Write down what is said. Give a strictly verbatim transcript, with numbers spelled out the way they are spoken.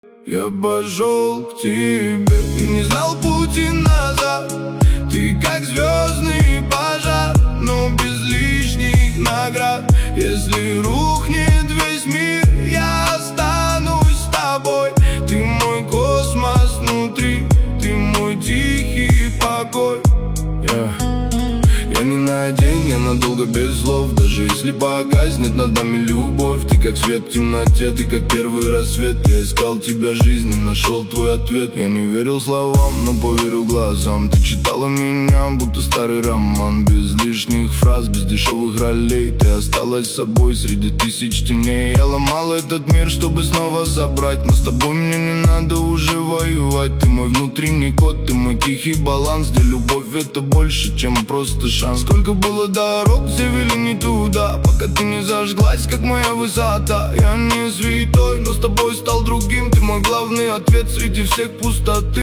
Я пошел к тебе и не знал пути назад. Ты как звездный пожар, но без лишних наград. Если рухнет весь мир, я останусь с тобой. Ты мой космос внутри, ты мой тихий покой. yeah. Я не на день, я надолго без слов. Даже если погаснет над нами любовь. Ты как свет в темноте, ты как первый рассвет. Я искал тебя жизнь и нашел твой ответ. Я не верил словам, но поверил глазам. Ты читала меня, будто старый роман. Без лишних фраз, без дешевых ролей. Ты осталась собой среди тысяч теней. Я ломал этот мир, чтобы снова собрать. Но с тобой мне не надо уже воевать. Ты мой внутренний кот, ты мой тихий баланс, где любовь это больше, чем просто шанс. Сколько было дорог, все вели не туда, пока ты не зажглась, как моя высота. Я не святой, но с тобой стал другим. Ты мой главный ответ среди всех пустоты.